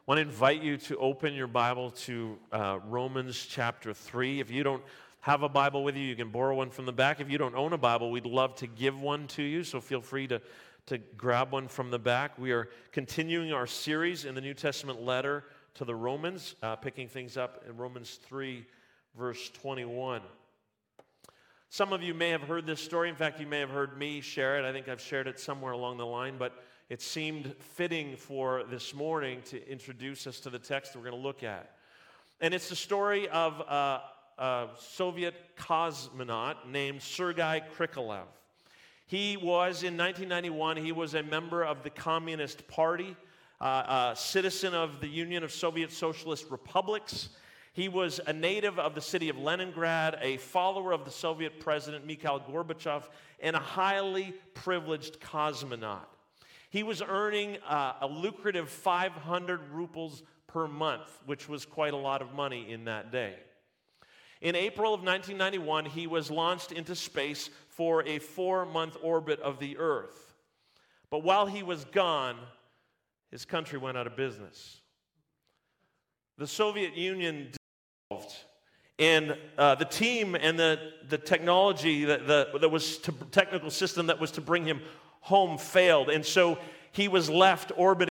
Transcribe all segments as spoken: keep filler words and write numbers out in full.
want to invite you to open your Bible to uh, Romans chapter three. If you don't have a Bible with you, you can borrow one from the back. If you don't own a Bible, we'd love to give one to you, so feel free to, to grab one from the back. We are continuing our series in the New Testament letter to the Romans, uh, picking things up in Romans three, verse twenty-one. Some of you may have heard this story. In fact, you may have heard me share it. I think I've shared it somewhere along the line, but it seemed fitting for this morning to introduce us to the text that we're going to look at. And it's the story of uh, a Soviet cosmonaut named Sergei Krikalev. He was, in nineteen ninety-one, he was a member of the Communist Party, uh, a citizen of the Union of Soviet Socialist Republics. He was a native of the city of Leningrad, a follower of the Soviet president Mikhail Gorbachev, and a highly privileged cosmonaut. He was earning uh, a lucrative five hundred rubles per month, which was quite a lot of money in that day. In April of nineteen ninety-one, he was launched into space for a four-month orbit of the Earth. But while he was gone, his country went out of business. The Soviet Union dissolved, and uh, the team and the, the technology, that, the, that was to, technical system that was to bring him home failed, and so he was left orbiting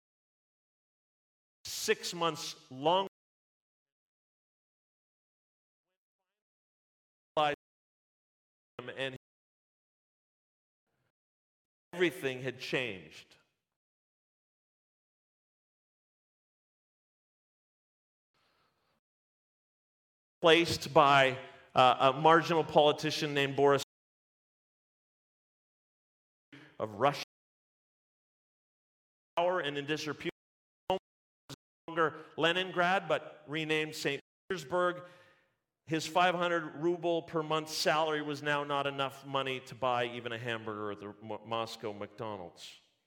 six months longer. And everything had changed. Placed by uh, a marginal politician named Boris of Russia, power and in disrepute, no longer Leningrad, but renamed Saint Petersburg. His five hundred ruble per month salary was now not enough money to buy even a hamburger at the Moscow McDonald's.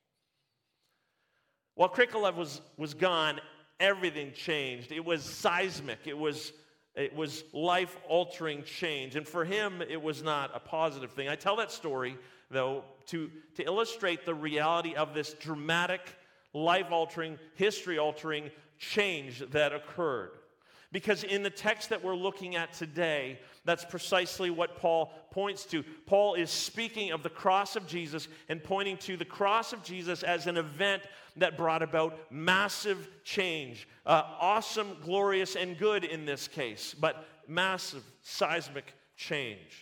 While Krikalev was, was gone, everything changed. It was seismic. It was It was life-altering change. And for him, it was not a positive thing. I tell that story, though, to, to illustrate the reality of this dramatic, life-altering, history-altering change that occurred. Because in the text that we're looking at today, that's precisely what Paul points to. Paul is speaking of the cross of Jesus and pointing to the cross of Jesus as an event that brought about massive change. Uh, awesome, glorious, and good in this case, but massive, seismic change.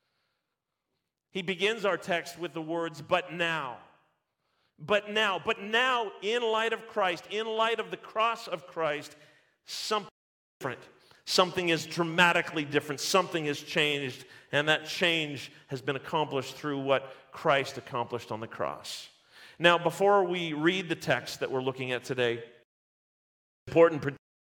He begins our text with the words, but now. But now. But now, in light of Christ, in light of the cross of Christ, something different. Something is dramatically different. Something has changed, and that change has been accomplished through what Christ accomplished on the cross. Now, before we read the text that we're looking at today, it's important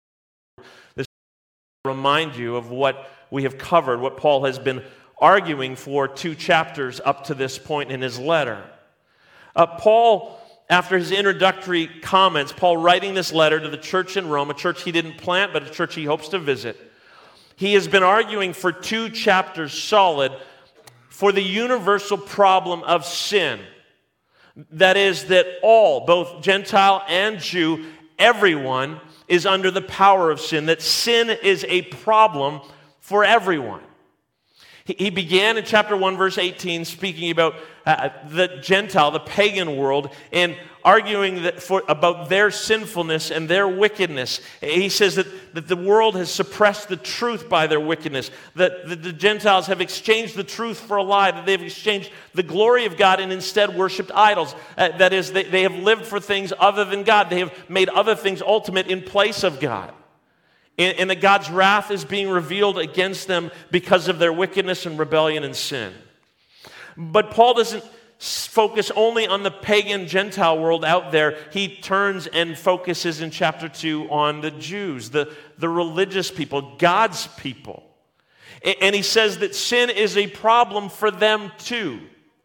to remind you of what we have covered, what Paul has been arguing for two chapters up to this point in his letter. Uh, Paul, after his introductory comments, Paul writing this letter to the church in Rome, a church he didn't plant, but a church he hopes to visit, he has been arguing for two chapters solid for the universal problem of sin. That is, that all, both Gentile and Jew, everyone is under the power of sin, that sin is a problem for everyone. He began in chapter one, verse eighteen, speaking about uh, the Gentile, the pagan world, and arguing that for, about their sinfulness and their wickedness. He says that, that the world has suppressed the truth by their wickedness, that the, the Gentiles have exchanged the truth for a lie, that they've exchanged the glory of God and instead worshipped idols. Uh, that is, they, they have lived for things other than God. They have made other things ultimate in place of God. And, and that God's wrath is being revealed against them because of their wickedness and rebellion and sin. But Paul doesn't focus only on the pagan Gentile world out there. He turns and focuses in chapter two on the Jews, the, the religious people, God's people. And, and he says that sin is a problem for them too.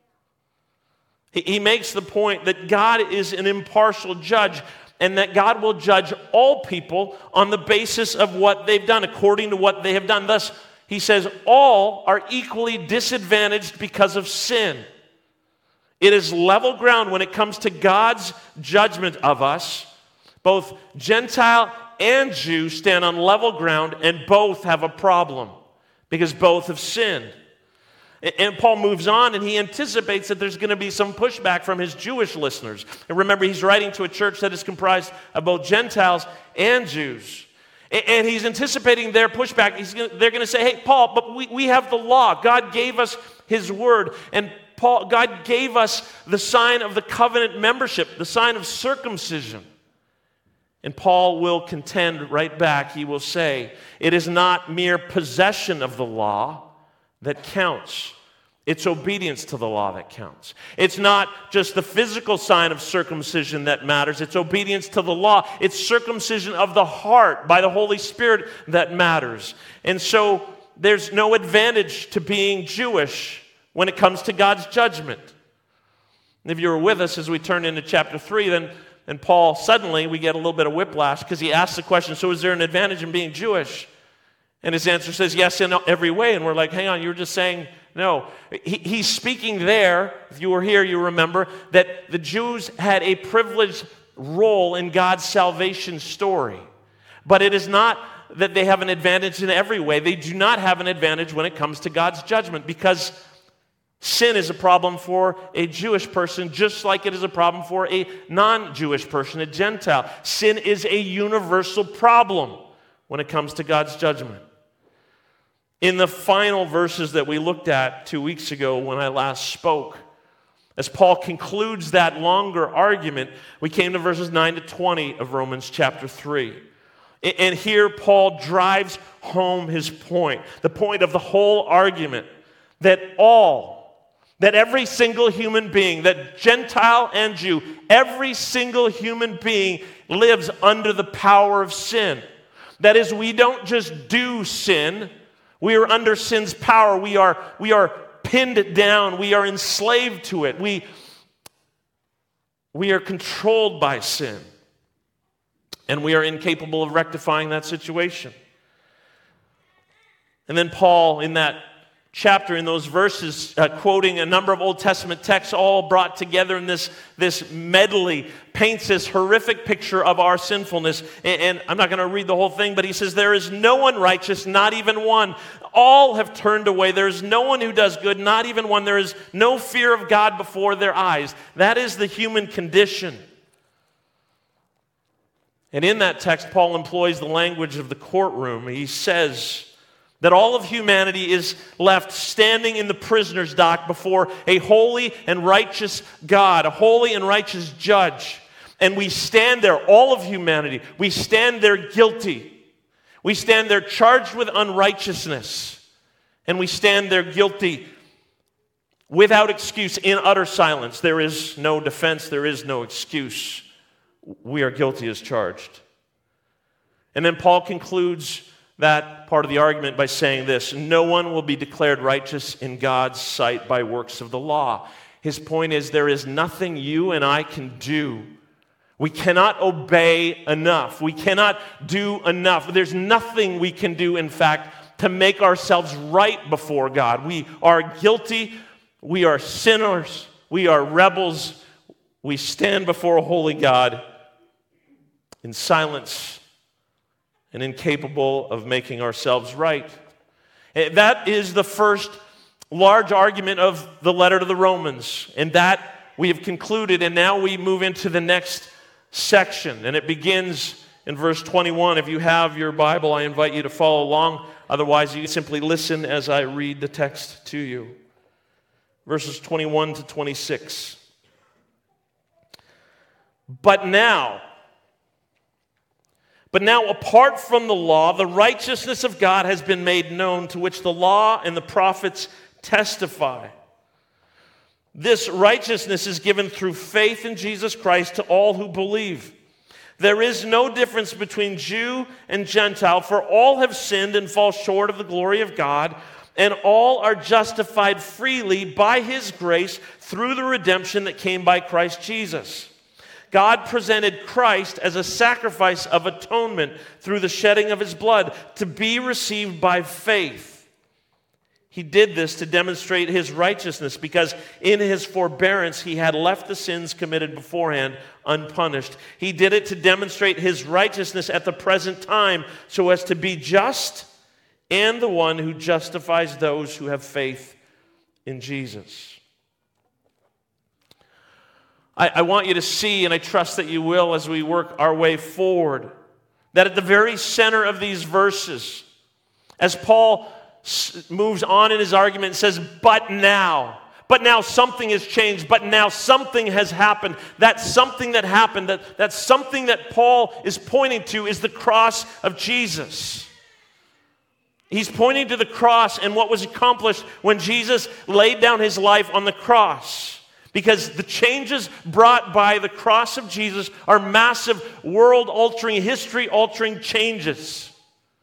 He, he makes the point that God is an impartial judge, and that God will judge all people on the basis of what they've done, according to what they have done. Thus, he says, all are equally disadvantaged because of sin. It is level ground when it comes to God's judgment of us, Both Gentile and Jew stand on level ground, and both have a problem because both have sinned. And Paul moves on, and he anticipates that there's going to be some pushback from his Jewish listeners. And remember, he's writing to a church that is comprised of both Gentiles and Jews. And he's anticipating their pushback. He's gonna, they're going to say, hey, Paul, but we, we have the law. God gave us his word. And Paul, God gave us the sign of the covenant membership, the sign of circumcision. And Paul will contend right back. He will say, it is not mere possession of the law that counts. It's obedience to the law that counts. It's not just the physical sign of circumcision that matters. It's obedience to the law. It's circumcision of the heart by the Holy Spirit that matters. And so there's no advantage to being Jewish when it comes to God's judgment. And if you were with us as we turn into chapter three, then, then Paul, suddenly we get a little bit of whiplash because he asks the question, so is there an advantage in being Jewish? And his answer says, yes, in every way. And we're like, hang on, you were just saying no. He, he's speaking there, if you were here, you remember, that the Jews had a privileged role in God's salvation story. But it is not that they have an advantage in every way. They do not have an advantage when it comes to God's judgment, because sin is a problem for a Jewish person just like it is a problem for a non-Jewish person, a Gentile. Sin is a universal problem when it comes to God's judgment. In the final verses that we looked at two weeks ago when I last spoke, as Paul concludes that longer argument, we came to verses nine to twenty of Romans chapter three. And here Paul drives home his point, the point of the whole argument, that all, that every single human being, that Gentile and Jew, every single human being lives under the power of sin. That is, we don't just do sin. We are under sin's power. We are, we are pinned down. We are enslaved to it. We, we are controlled by sin. And we are incapable of rectifying that situation. And then Paul, in that chapter, in those verses, uh, quoting a number of Old Testament texts all brought together in this, this medley, paints this horrific picture of our sinfulness. And, and I'm not going to read the whole thing, but he says, there is no one righteous, not even one. All have turned away. There is no one who does good, not even one. There is no fear of God before their eyes. That is the human condition. And in that text, Paul employs the language of the courtroom. He says that all of humanity is left standing in the prisoner's dock before a holy and righteous God, a holy and righteous judge. And we stand there, all of humanity, we stand there guilty. We stand there charged with unrighteousness. And we stand there guilty without excuse, in utter silence. There is no defense, there is no excuse. We are guilty as charged. And then Paul concludes that part of the argument by saying this: no one will be declared righteous in God's sight by works of the law. His point is, there is nothing you and I can do. We cannot obey enough. We cannot do enough. There's nothing we can do, in fact, to make ourselves right before God. We are guilty. We are sinners. We are rebels. We stand before a holy God in silence and incapable of making ourselves right. That is the first large argument of the letter to the Romans. And that we have concluded, and now we move into the next section. And it begins in verse twenty-one. If you have your Bible, I invite you to follow along. Otherwise, you simply listen as I read the text to you. Verses twenty-one to twenty-six. But now, But now, apart from the law, the righteousness of God has been made known, to which the law and the prophets testify. This righteousness is given through faith in Jesus Christ to all who believe. There is no difference between Jew and Gentile, for all have sinned and fall short of the glory of God, and all are justified freely by His grace through the redemption that came by Christ Jesus. God presented Christ as a sacrifice of atonement through the shedding of His blood to be received by faith. He did this to demonstrate his righteousness, because in his forbearance he had left the sins committed beforehand unpunished. He did it to demonstrate his righteousness at the present time, so as to be just and the one who justifies those who have faith in Jesus. I, I want you to see, and I trust that you will as we work our way forward, that at the very center of these verses, as Paul moves on in his argument and says, but now, but now something has changed, but now something has happened. That something that happened, that, that something that Paul is pointing to is the cross of Jesus. He's pointing to the cross and what was accomplished when Jesus laid down his life on the cross. Because the changes brought by the cross of Jesus are massive, world-altering, history-altering changes.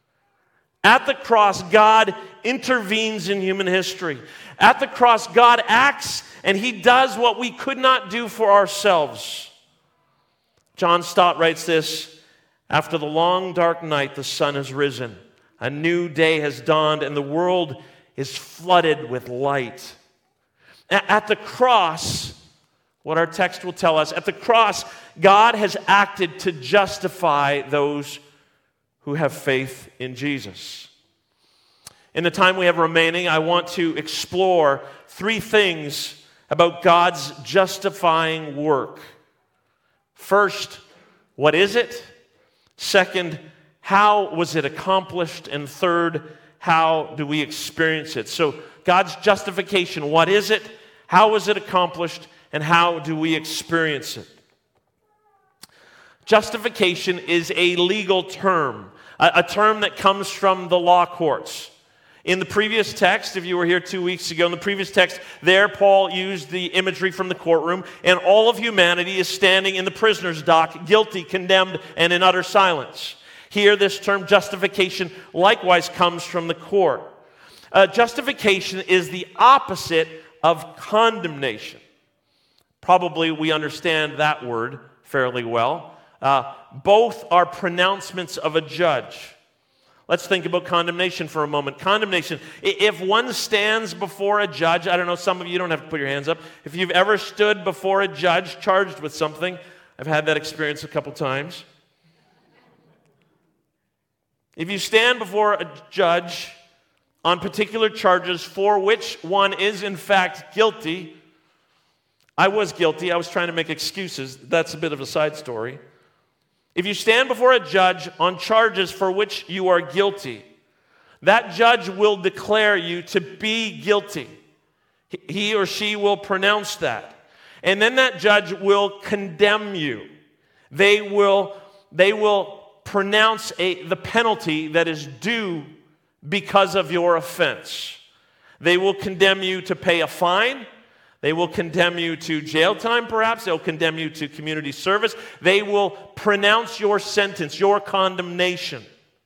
At the cross, God intervenes in human history. At the cross, God acts and he does what we could not do for ourselves. John Stott writes this: after the long dark night, the sun has risen. A new day has dawned and the world is flooded with light. At the cross, what our text will tell us, at the cross, God has acted to justify those who have faith in Jesus. In the time we have remaining, I want to explore three things about God's justifying work. First, what is it? Second, how was it accomplished? And third, how do we experience it? So, God's justification, what is it? How was it accomplished? And how do we experience it? Justification is a legal term, a, a term that comes from the law courts. In the previous text, if you were here two weeks ago, in the previous text, there Paul used the imagery from the courtroom, and all of humanity is standing in the prisoner's dock, guilty, condemned, and in utter silence. Here, this term justification likewise comes from the court. Uh, justification is the opposite of condemnation. Probably we understand that word fairly well. Uh, both are pronouncements of a judge. Let's think about condemnation for a moment. Condemnation, if one stands before a judge, I don't know, some of you don't have to put your hands up. If you've ever stood before a judge charged with something, I've had that experience a couple times. If you stand before a judge on particular charges for which one is in fact guilty, I was guilty, I was trying to make excuses, that's a bit of a side story. If you stand before a judge on charges for which you are guilty, that judge will declare you to be guilty. He or she will pronounce that. And then that judge will condemn you. They will, they will pronounce a, the penalty that is due because of your offense. They will condemn you to pay a fine. They will condemn you to jail time, perhaps. They'll condemn you to community service. They will pronounce your sentence, your condemnation.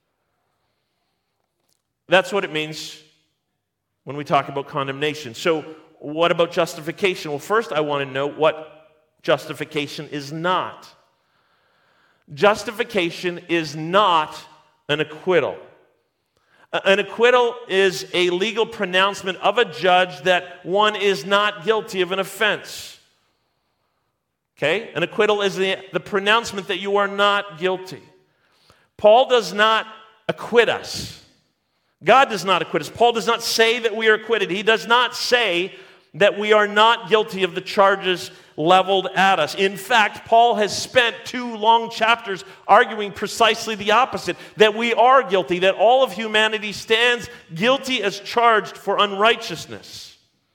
That's what it means when we talk about condemnation. So, what about justification? Well, first I want to know what justification is not. Justification is not an acquittal. An acquittal is a legal pronouncement of a judge that one is not guilty of an offense. Okay? An acquittal is the, the pronouncement that you are not guilty. Paul does not acquit us. God does not acquit us. Paul does not say that we are acquitted. He does not say that we are not guilty of the charges leveled at us. In fact, Paul has spent two long chapters arguing precisely the opposite, that we are guilty, that all of humanity stands guilty as charged for unrighteousness.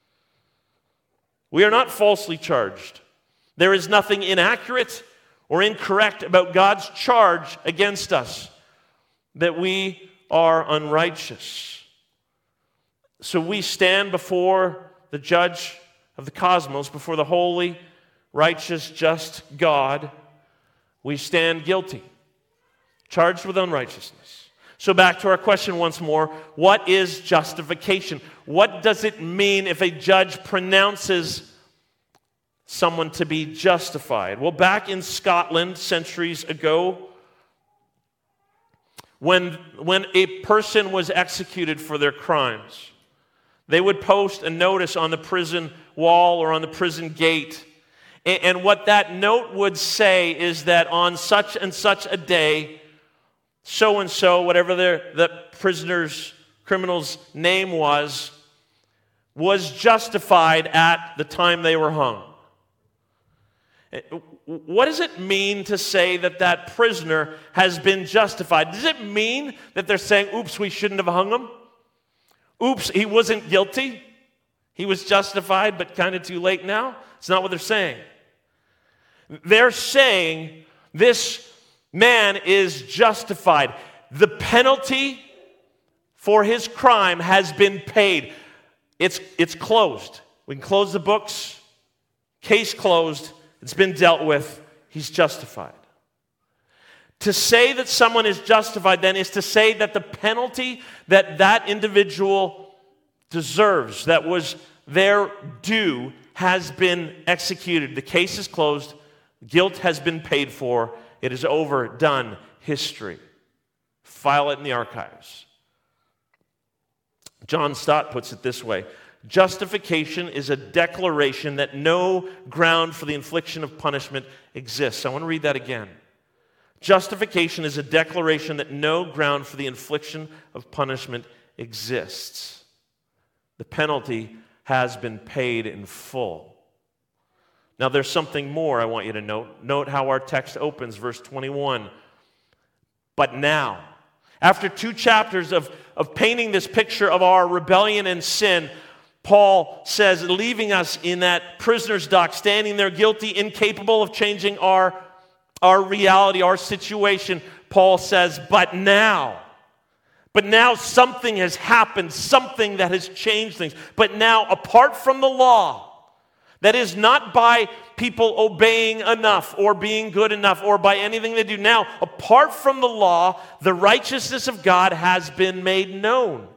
We are not falsely charged. There is nothing inaccurate or incorrect about God's charge against us, that we are unrighteous. So we stand before the judge of the cosmos, before the holy, righteous, just God. We stand guilty, charged with unrighteousness. So back to our question once more. What is justification? What does it mean if a judge pronounces someone to be justified? Well, back in Scotland centuries ago, when, when a person was executed for their crimes, They would post a notice on the prison wall or on the prison gate. And what that note would say is that on such and such a day, so-and-so, whatever the, the prisoner's, criminal's name was, was justified at the time they were hung. What does it mean to say that that prisoner has been justified? Does it mean that they're saying, oops, we shouldn't have hung him? Oops, he wasn't guilty. He was justified, but kind of too late now? It's not what they're saying. They're saying this man is justified. The penalty for his crime has been paid. It's, it's closed. We can close the books. Case closed. It's been dealt with. He's justified. To say that someone is justified then is to say that the penalty that that individual deserves, that was their due, has been executed. The case is closed. Guilt has been paid for. It is over, done, history. File it in the archives. John Stott puts it this way: justification is a declaration that no ground for the infliction of punishment exists. I want to read that again. Justification is a declaration that no ground for the infliction of punishment exists. The penalty has been paid in full. Now, there's something more I want you to note. Note how our text opens, verse twenty-one. But now, after two chapters of, of painting this picture of our rebellion and sin, Paul says, leaving us in that prisoner's dock, standing there guilty, incapable of changing our, our reality, our situation, Paul says, but now, but now something has happened, something that has changed things. But now, apart from the law, that is not by people obeying enough or being good enough or by anything they do. Now, apart from the law, the righteousness of God has been made known.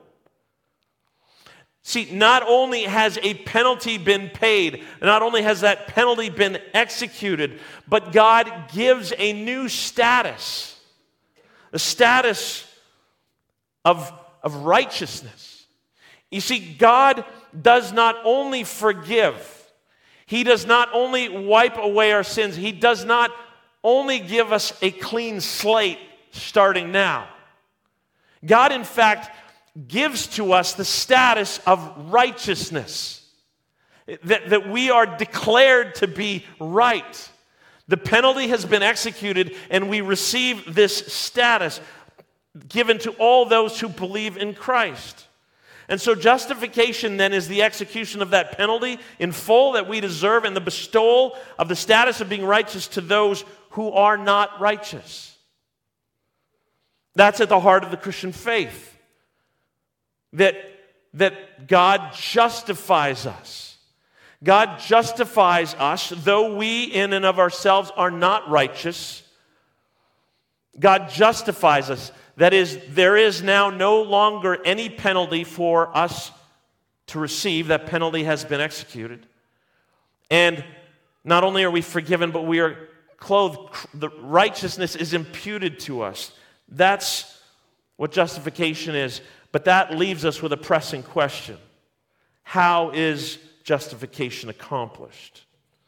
See, not only has a penalty been paid, not only has that penalty been executed, but God gives a new status, the status of, of righteousness. You see, God does not only forgive, He does not only wipe away our sins, He does not only give us a clean slate starting now. God, in fact, gives to us the status of righteousness, that, that we are declared to be right. The penalty has been executed, and we receive this status given to all those who believe in Christ. And so justification then is the execution of that penalty in full that we deserve and the bestowal of the status of being righteous to those who are not righteous. That's at the heart of the Christian faith. That, that God justifies us. God justifies us, though we in and of ourselves are not righteous. God justifies us. That is, there is now no longer any penalty for us to receive. That penalty has been executed. And not only are we forgiven, but we are clothed. The righteousness is imputed to us. That's what justification is. But that leaves us with a pressing question. How is justification accomplished?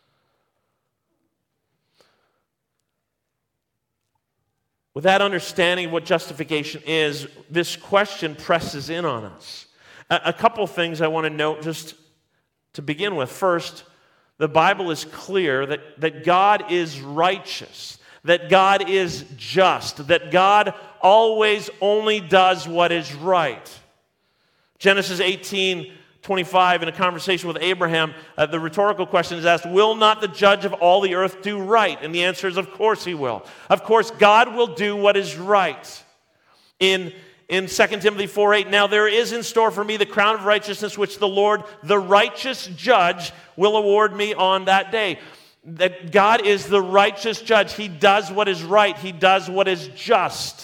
With that understanding of what justification is, this question presses in on us. A, a couple things I want to note just to begin with. First, the Bible is clear that, that God is righteous, that God is just, that God always only does what is right. Genesis eighteen twenty-five, in a conversation with Abraham, uh, the rhetorical question is asked, will not the judge of all the earth do right? And the answer is, of course he will. Of course, God will do what is right. In, in Second Timothy four eight, now there is in store for me the crown of righteousness, which the Lord, the righteous judge, will award me on that day. That God is the righteous judge. He does what is right. He does what is just.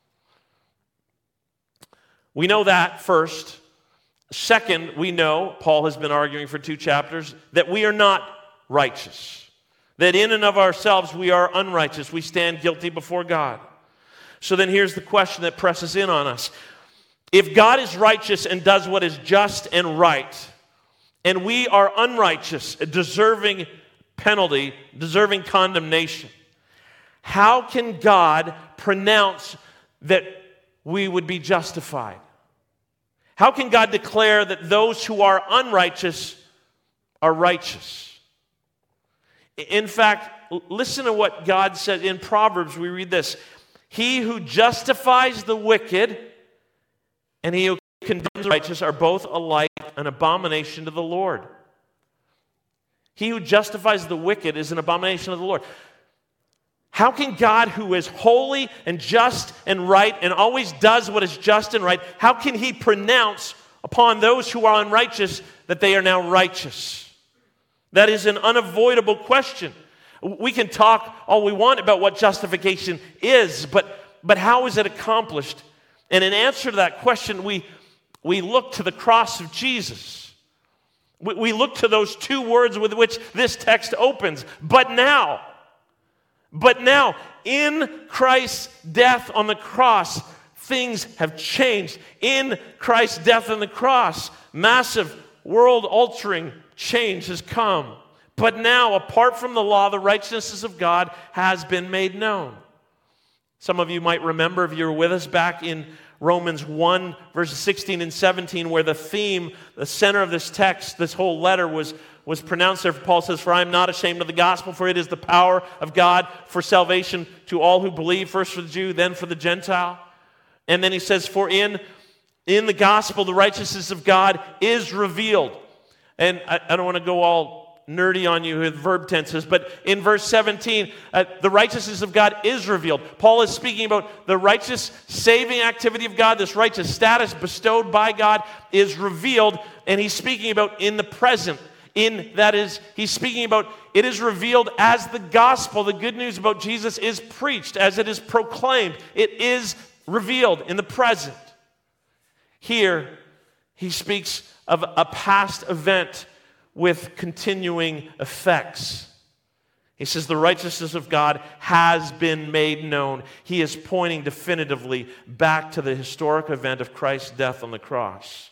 We know that first. Second, we know, Paul has been arguing for two chapters, that we are not righteous. That in and of ourselves we are unrighteous. We stand guilty before God. So then here's the question that presses in on us. If God is righteous and does what is just and right, and we are unrighteous, deserving penalty, deserving condemnation, how can God pronounce that we would be justified? How can God declare that those who are unrighteous are righteous? In fact, listen to what God said in Proverbs. We read this: he who justifies the wicked and he who condemns the righteous are both alike an abomination to the Lord. He who justifies the wicked is an abomination to the Lord. How can God, who is holy and just and right and always does what is just and right, how can he pronounce upon those who are unrighteous that they are now righteous? That is an unavoidable question. We can talk all we want about what justification is, but, but how is it accomplished? And in answer to that question, we, we look to the cross of Jesus. We, we look to those two words with which this text opens. But now, but now, in Christ's death on the cross, things have changed. In Christ's death on the cross, massive world-altering change has come. But now, apart from the law, the righteousness of God has been made known. Some of you might remember, if you were with us back in Romans one, verses sixteen and seventeen, where the theme, the center of this text, this whole letter was, was pronounced there. Paul says, "For I am not ashamed of the gospel, for it is the power of God for salvation to all who believe, first for the Jew, then for the Gentile." And then he says, "For in, in the gospel the righteousness of God is revealed." And I, I don't want to go all nerdy on you with verb tenses, but in verse seventeen, uh, the righteousness of God is revealed. Paul is speaking about the righteous saving activity of God. This righteous status bestowed by God is revealed, and he's speaking about in the present. In that is, he's speaking about it is revealed as the gospel, the good news about Jesus is preached, as it is proclaimed. It is revealed in the present. Here, he speaks of a past event with continuing effects. He says the righteousness of God has been made known. He is pointing definitively back to the historic event of Christ's death on the cross.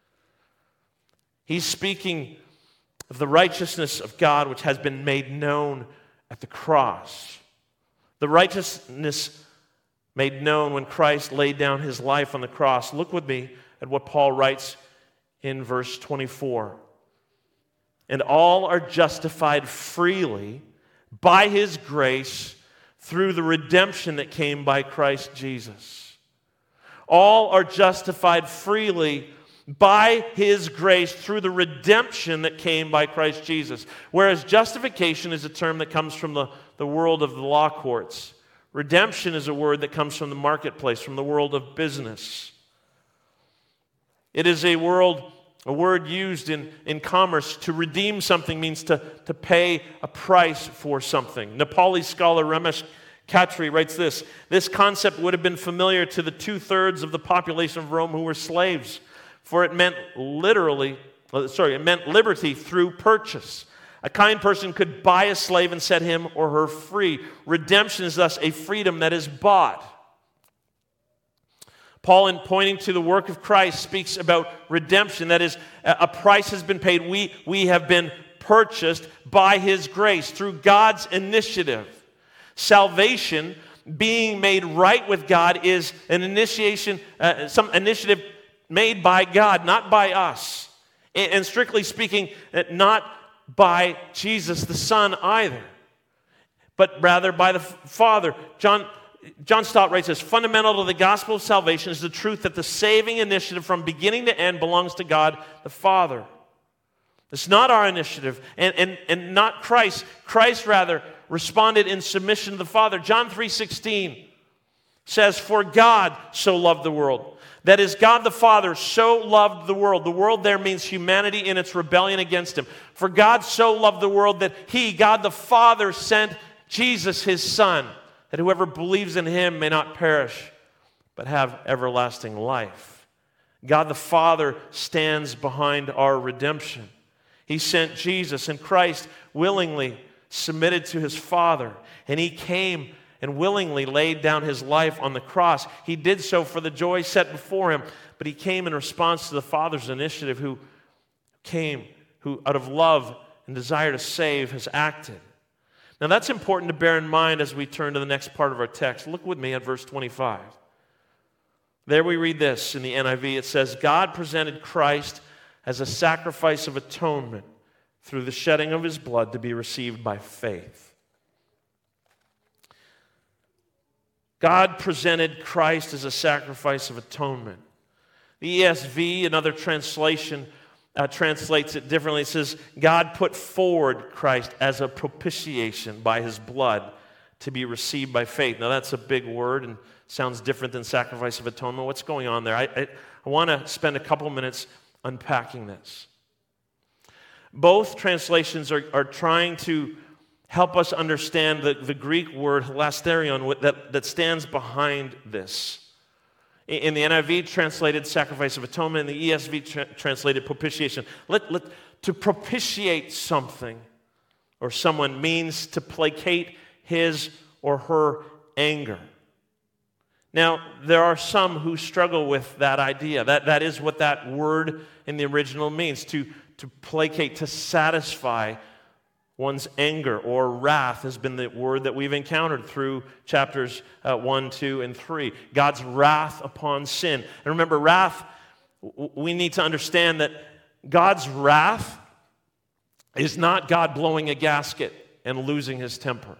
He's speaking of the righteousness of God which has been made known at the cross. The righteousness made known when Christ laid down his life on the cross. Look with me at what Paul writes in verse twenty-four. "And all are justified freely by his grace through the redemption that came by Christ Jesus." All are justified freely by his grace through the redemption that came by Christ Jesus. Whereas justification is a term that comes from the, the world of the law courts. Redemption is a word that comes from the marketplace, from the world of business. It is a world... A word used in, in commerce. To redeem something means to, to pay a price for something. Nepali scholar Ramesh Khatri writes this: "This concept would have been familiar to the two-thirds of the population of Rome who were slaves, for it meant literally, sorry, it meant liberty through purchase. A kind person could buy a slave and set him or her free. Redemption is thus a freedom that is bought." Paul, in pointing to the work of Christ, speaks about redemption. That is, a price has been paid. We, we have been purchased by his grace through God's initiative. Salvation, being made right with God, is an initiation, uh, some initiative made by God, not by us. And, and strictly speaking, not by Jesus the Son either, but rather by the Father. John John Stott writes this: "Fundamental to the gospel of salvation is the truth that the saving initiative from beginning to end belongs to God the Father. It's not our initiative, and, and, and not Christ. Christ, rather, responded in submission to the Father." John three sixteen says, "For God so loved the world." That is, God the Father so loved the world. The world there means humanity in its rebellion against him. For God so loved the world that he, God the Father, sent Jesus, his Son, that whoever believes in him may not perish, but have everlasting life. God the Father stands behind our redemption. He sent Jesus, and Christ willingly submitted to his Father, and he came and willingly laid down his life on the cross. He did so for the joy set before him, but he came in response to the Father's initiative, who came, who out of love and desire to save has acted. Now that's important to bear in mind as we turn to the next part of our text. Look with me at verse twenty-five. There we read this in the N I V. It says, God presented Christ as a sacrifice of atonement through the shedding of his blood to be received by faith. God presented Christ as a sacrifice of atonement. The E S V, another translation, uh, translates it differently. It says, God put forward Christ as a propitiation by his blood to be received by faith. Now that's a big word and sounds different than sacrifice of atonement. What's going on there? I, I, I want to spend a couple minutes unpacking this. Both translations are, are trying to help us understand the, the Greek word hilasterion that, that stands behind this. In the N I V, translated sacrifice of atonement. In the E S V, tra- translated propitiation. Let, let, to propitiate something or someone means to placate his or her anger. Now, there are some who struggle with that idea. That, that is what that word in the original means, to, to placate, to satisfy one's anger or wrath has been the word that we've encountered through chapters uh, one, two, and three. God's wrath upon sin. And remember, wrath, w- we need to understand that God's wrath is not God blowing a gasket and losing his temper.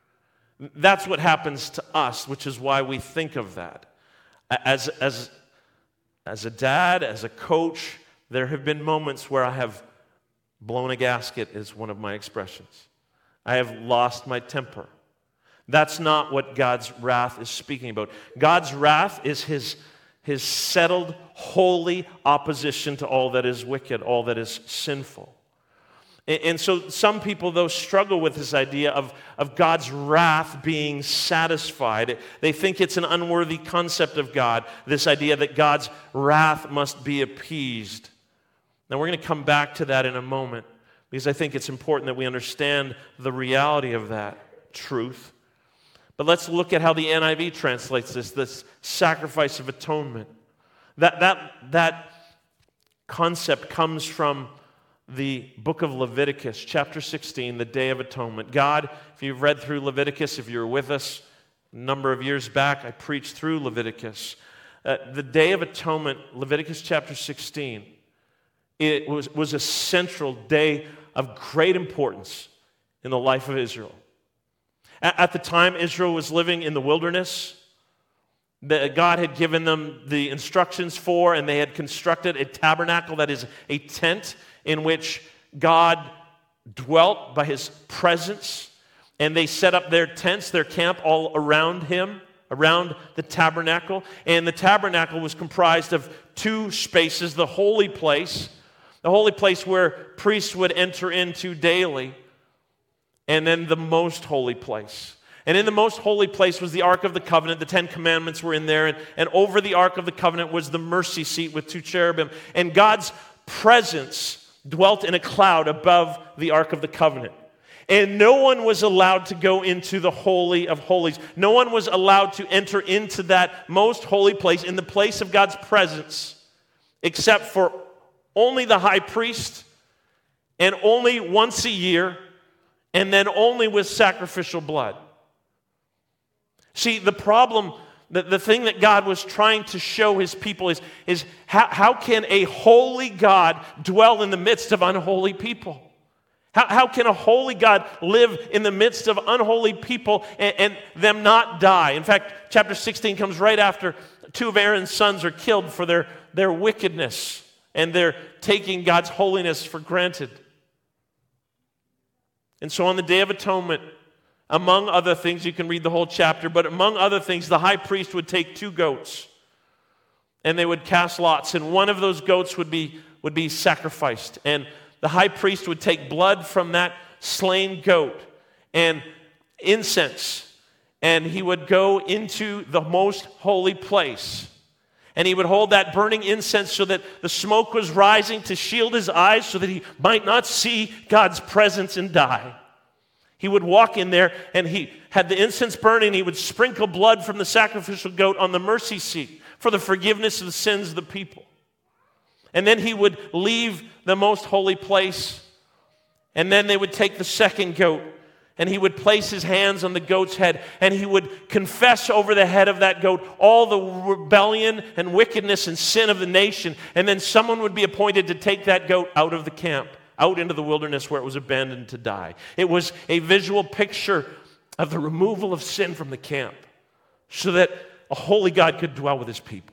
That's what happens to us, which is why we think of that. As, as, as a dad, as a coach, there have been moments where I have blown a gasket, is one of my expressions. I have lost my temper. That's not what God's wrath is speaking about. God's wrath is his, his settled, holy opposition to all that is wicked, all that is sinful. And, and so some people, though, struggle with this idea of, of God's wrath being satisfied. They think it's an unworthy concept of God, this idea that God's wrath must be appeased. Now, we're going to come back to that in a moment because I think it's important that we understand the reality of that truth. But let's look at how the N I V translates this, this sacrifice of atonement. That, that, that concept comes from the book of Leviticus, chapter sixteen, the Day of Atonement. God, if you've read through Leviticus, if you were with us a number of years back, I preached through Leviticus. Uh, the Day of Atonement, Leviticus chapter sixteen, it was, was a central day of great importance in the life of Israel. At, at the time, Israel was living in the wilderness that God had given them the instructions for, and they had constructed a tabernacle, that is a tent in which God dwelt by his presence, and they set up their tents, their camp all around him, around the tabernacle. And the tabernacle was comprised of two spaces, the holy place, the holy place where priests would enter into daily, and then the most holy place. And in the most holy place was the Ark of the Covenant. The Ten Commandments were in there, and, and over the Ark of the Covenant was the mercy seat with two cherubim. And God's presence dwelt in a cloud above the Ark of the Covenant. And no one was allowed to go into the Holy of Holies. No one was allowed to enter into that most holy place, in the place of God's presence, except for only the high priest, and only once a year, and then only with sacrificial blood. See, the problem, the, the thing that God was trying to show his people is, is how, how can a holy God dwell in the midst of unholy people? How, how can a holy God live in the midst of unholy people and, and them not die? In fact, chapter sixteen comes right after two of Aaron's sons are killed for their, their wickedness, and they're taking God's holiness for granted. And so on the Day of Atonement, among other things, you can read the whole chapter, but among other things, the high priest would take two goats, and they would cast lots, and one of those goats would be, would be sacrificed. And the high priest would take blood from that slain goat and incense, and he would go into the most holy place. And he would hold that burning incense so that the smoke was rising to shield his eyes so that he might not see God's presence and die. He would walk in there and he had the incense burning. He would sprinkle blood from the sacrificial goat on the mercy seat for the forgiveness of the sins of the people. And then he would leave the most holy place. And then they would take the second goat and he would place his hands on the goat's head and he would confess over the head of that goat all the rebellion and wickedness and sin of the nation. And then someone would be appointed to take that goat out of the camp, out into the wilderness where it was abandoned to die. It was a visual picture of the removal of sin from the camp so that a holy God could dwell with his people.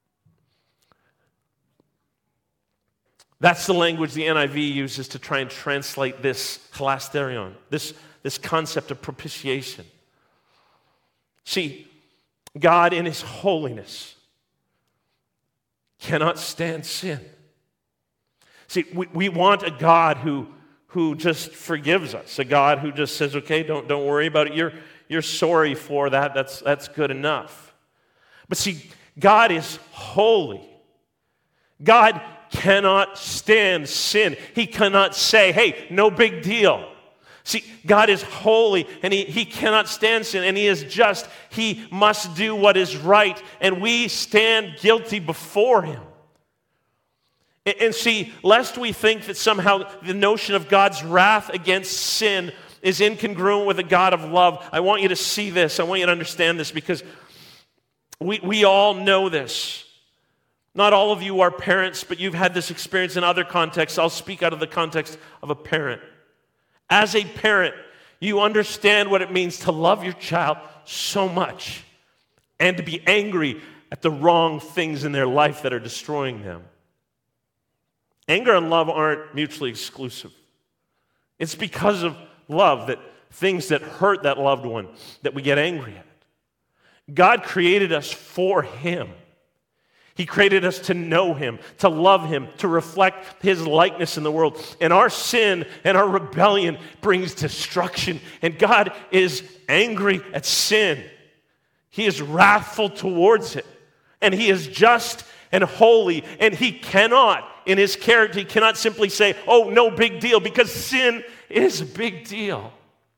That's the language the N I V uses to try and translate this hilasterion, this, this concept of propitiation. See, God in his holiness cannot stand sin. See, we, we want a God who, who just forgives us, a God who just says, okay, don't, don't worry about it. You're, you're sorry for that. That's, that's good enough. But see, God is holy. God cannot stand sin. He cannot say, hey, no big deal. See, God is holy and he, he cannot stand sin and he is just. He must do what is right and we stand guilty before him. And, and see, lest we think that somehow the notion of God's wrath against sin is incongruent with a God of love, I want you to see this. I want you to understand this because we, we all know this. Not all of you are parents, but you've had this experience in other contexts. I'll speak out of the context of a parent. As a parent, you understand what it means to love your child so much and to be angry at the wrong things in their life that are destroying them. Anger and love aren't mutually exclusive. It's because of love that things that hurt that loved one that we get angry at. God created us for him. He created us to know him, to love him, to reflect his likeness in the world. And our sin and our rebellion brings destruction. And God is angry at sin. He is wrathful towards it. And he is just and holy. And he cannot, in his character, he cannot simply say, oh, no big deal, because sin is a big deal.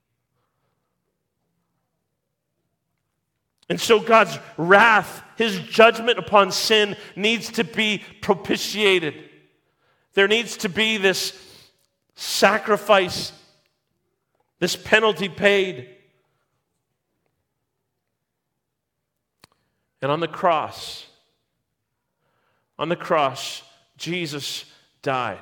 And so God's wrath, his judgment upon sin needs to be propitiated. There needs to be this sacrifice, this penalty paid. And on the cross, on the cross, Jesus died.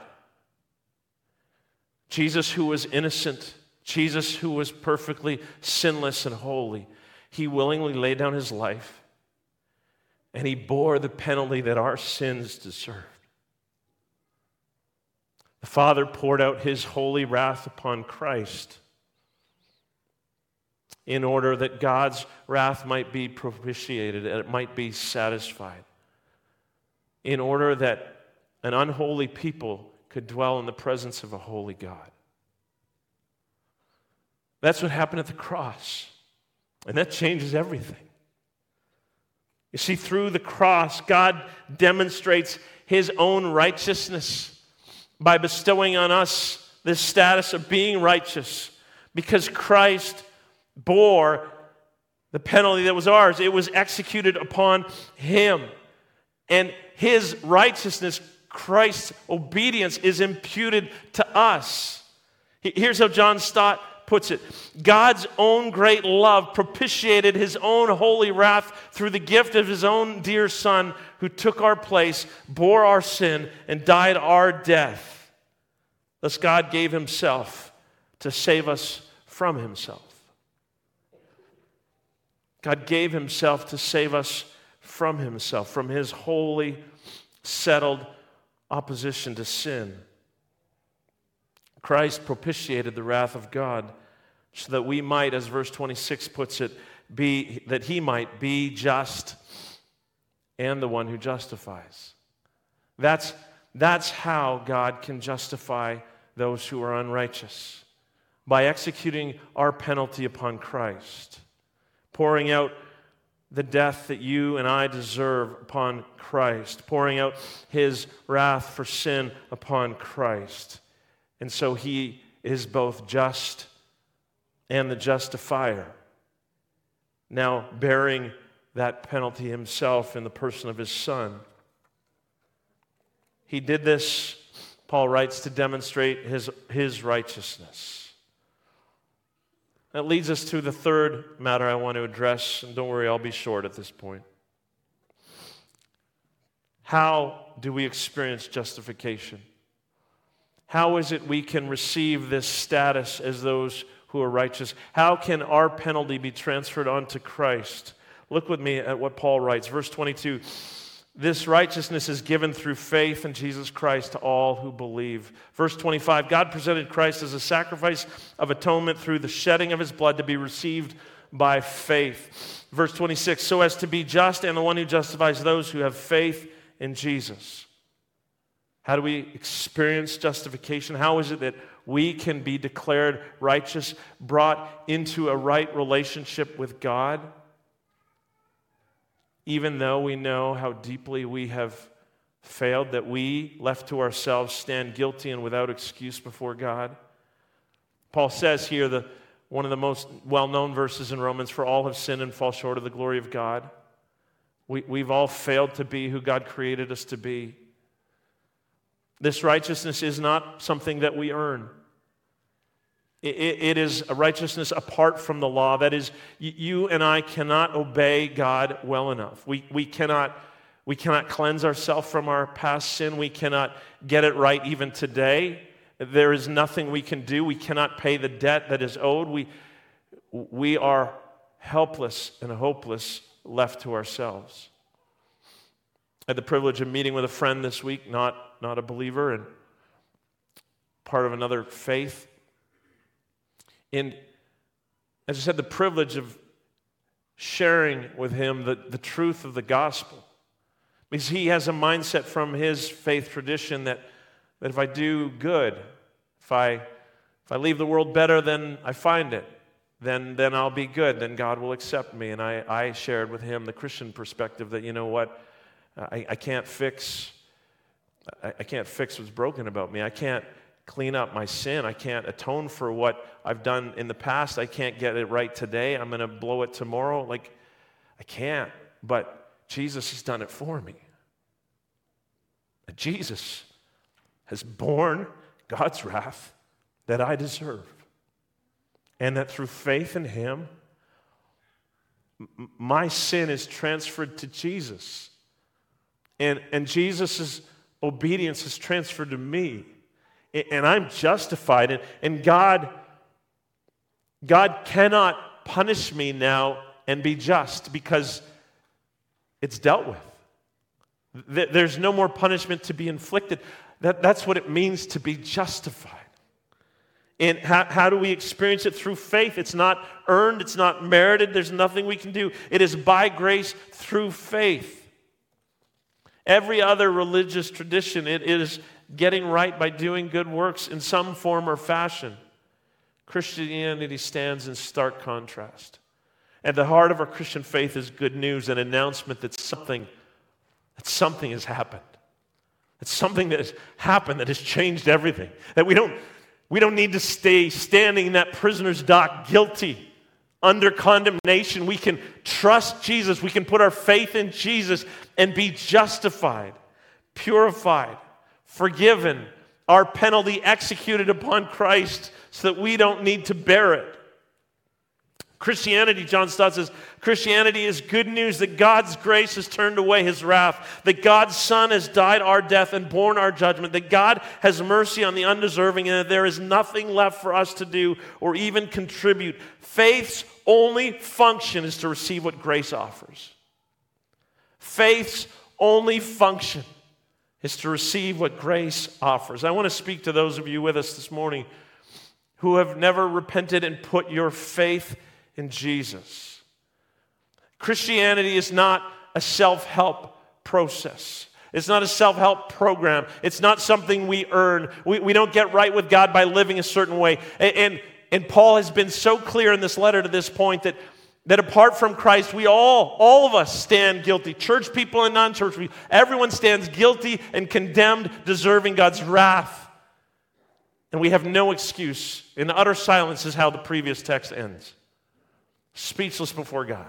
Jesus who was innocent, Jesus who was perfectly sinless and holy. He willingly laid down his life, and he bore the penalty that our sins deserved. The Father poured out his holy wrath upon Christ in order that God's wrath might be propitiated and it might be satisfied, in order that an unholy people could dwell in the presence of a holy God. That's what happened at the cross. And that changes everything. You see, through the cross, God demonstrates his own righteousness by bestowing on us this status of being righteous because Christ bore the penalty that was ours. It was executed upon him. And his righteousness, Christ's obedience, is imputed to us. Here's how John Stott puts it. God's own great love propitiated his own holy wrath through the gift of his own dear Son who took our place, bore our sin, and died our death. Thus God gave himself to save us from himself. God gave himself to save us from himself, from his holy, settled opposition to sin. Christ propitiated the wrath of God so that we might, as verse twenty-six puts it, be that he might be just and the one who justifies. That's, that's how God can justify those who are unrighteous, by executing our penalty upon Christ, pouring out the death that you and I deserve upon Christ, pouring out his wrath for sin upon Christ. And so he is both just and the justifier, now bearing that penalty himself in the person of his Son. He did this, Paul writes, to demonstrate his, his righteousness. That leads us to the third matter I want to address, and don't worry, I'll be short at this point. How do we experience justification? How is it we can receive this status as those who are righteous? How can our penalty be transferred onto Christ? Look with me at what Paul writes, verse twenty-two. This righteousness is given through faith in Jesus Christ to all who believe. Verse twenty-five, God presented Christ as a sacrifice of atonement through the shedding of his blood to be received by faith. Verse twenty-six, so as to be just and the one who justifies those who have faith in Jesus. How do we experience justification? How is it that we can be declared righteous, brought into a right relationship with God? Even though we know how deeply we have failed, that we, left to ourselves, stand guilty and without excuse before God. Paul says here, the, one of the most well-known verses in Romans, for all have sinned and fall short of the glory of God. We, we've all failed to be who God created us to be. This righteousness is not something that we earn. It, it, it is a righteousness apart from the law. That is, you and I cannot obey God well enough. We, we, cannot, we cannot cleanse ourselves from our past sin. We cannot get it right even today. There is nothing we can do. We cannot pay the debt that is owed. We, we are helpless and hopeless, left to ourselves. I had the privilege of meeting with a friend this week, not, not a believer and part of another faith. And as I said, the privilege of sharing with him the, the truth of the gospel. Because he has a mindset from his faith tradition that, that if I do good, if I, if I leave the world better than I find it, then, then I'll be good, then God will accept me. And I, I shared with him the Christian perspective that, you know what, I, I can't fix, I, I can't fix what's broken about me. I can't clean up my sin. I can't atone for what I've done in the past. I can't get it right today. I'm going to blow it tomorrow. Like, I can't. But Jesus has done it for me. Jesus has borne God's wrath that I deserve. And that through faith in him, m- my sin is transferred to Jesus. And, and Jesus' obedience is transferred to me. And I'm justified. And, and God, God cannot punish me now and be just because it's dealt with. There's no more punishment to be inflicted. That, that's what it means to be justified. And how, how do we experience it? Through faith. It's not earned. It's not merited. There's nothing we can do. It is by grace through faith. Every other religious tradition, it is getting right by doing good works in some form or fashion. Christianity stands in stark contrast. At the heart of our Christian faith is good news, an announcement that something, that something has happened. That something that has happened that has changed everything. That we don't, we don't need to stay standing in that prisoner's dock guilty, under condemnation. We can trust Jesus. We can put our faith in Jesus and be justified, purified, forgiven, our penalty executed upon Christ so that we don't need to bear it. Christianity, John Stott says, Christianity is good news that God's grace has turned away his wrath, that God's Son has died our death and borne our judgment, that God has mercy on the undeserving, and that there is nothing left for us to do or even contribute. Faith's only function is to receive what grace offers. Faith's only function is to receive what grace offers. I want to speak to those of you with us this morning who have never repented and put your faith in Jesus. Christianity is not a self-help process. It's not a self-help program. It's not something we earn. We, we don't get right with God by living a certain way. And, and, and Paul has been so clear in this letter to this point that, that apart from Christ, we all, all of us stand guilty. Church people and non-church people, everyone stands guilty and condemned, deserving God's wrath. And we have no excuse. In utter silence is how the previous text ends. Speechless before God.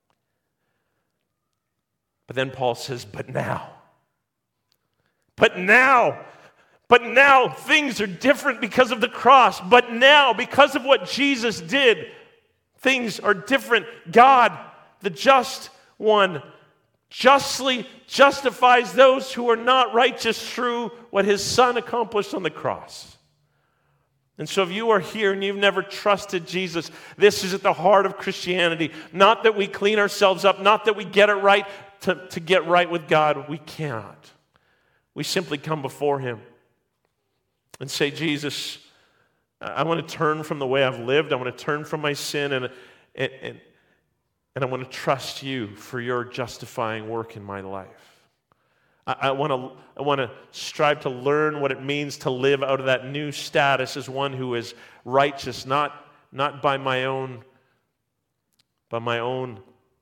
But then Paul says, but now. But now. But now things are different because of the cross. But now, because of what Jesus did, things are different. God, the just one, justly justifies those who are not righteous through what his Son accomplished on the cross. And so if you are here and you've never trusted Jesus, this is at the heart of Christianity. Not that we clean ourselves up, not that we get it right to, to get right with God. We cannot. We simply come before him and say, Jesus, I want to turn from the way I've lived. I want to turn from my sin, and, and, and, and I want to trust you for your justifying work in my life. I, I, want to, I want to strive to learn what it means to live out of that new status as one who is righteous, not, not by my own, by my own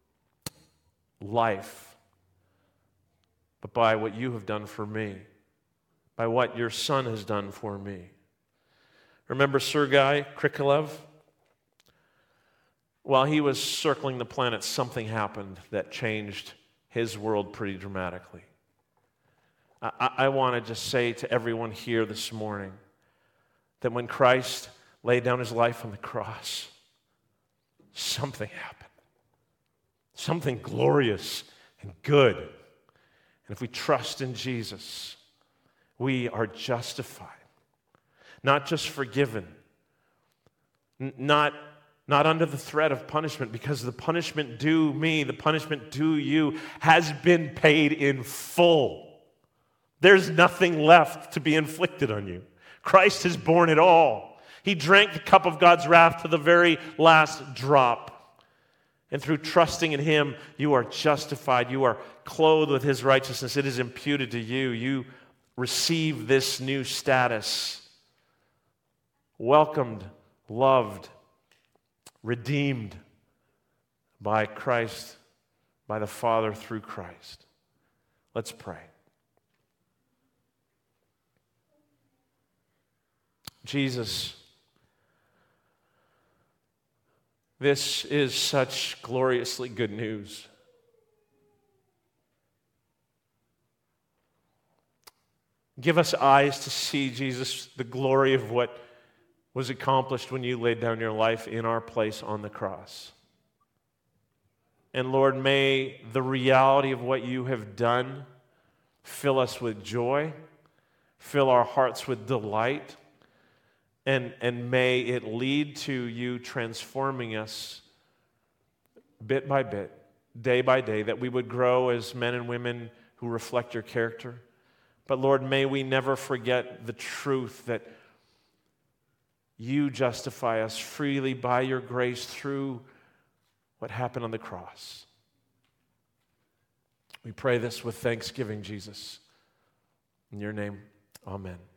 life, but by what you have done for me, by what your Son has done for me. Remember Sergei Krikalev? While he was circling the planet, something happened that changed his world pretty dramatically. I, I want to just say to everyone here this morning that when Christ laid down his life on the cross, something happened. Something glorious and good. And if we trust in Jesus, we are justified. Not just forgiven. N- not, not under the threat of punishment, because the punishment due me, the punishment due you, has been paid in full. There's nothing left to be inflicted on you. Christ has borne it all. He drank the cup of God's wrath to the very last drop. And through trusting in him, you are justified. You are clothed with his righteousness. It is imputed to you. You receive this new status. Welcomed, loved, redeemed by Christ, by the Father through Christ. Let's pray. Jesus, this is such gloriously good news. Give us eyes to see, Jesus, the glory of what was accomplished when you laid down your life in our place on the cross. And Lord, may the reality of what you have done fill us with joy, fill our hearts with delight, and, and may it lead to you transforming us bit by bit, day by day, that we would grow as men and women who reflect your character. But Lord, may we never forget the truth that you justify us freely by your grace through what happened on the cross. We pray this with thanksgiving, Jesus. In your name, amen.